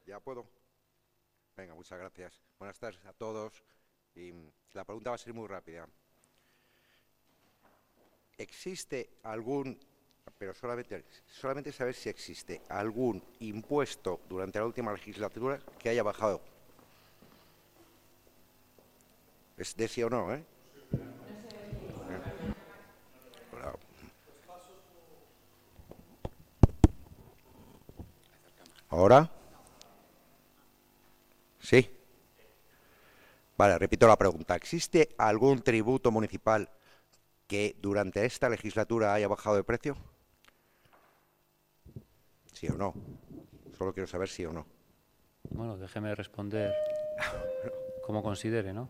¿Ya puedo? Venga, muchas gracias. Buenas tardes a todos. Y la pregunta va a ser muy rápida. ¿Existe algún, pero solamente saber si existe algún impuesto durante la última legislatura que haya bajado? Es de sí o no, ¿eh? Bueno, ¿ahora? Sí. Vale, repito la pregunta. ¿Existe algún tributo municipal que durante esta legislatura haya bajado de precio? ¿Sí o no? Solo quiero saber sí o no. Bueno, déjeme responder como considere, ¿no?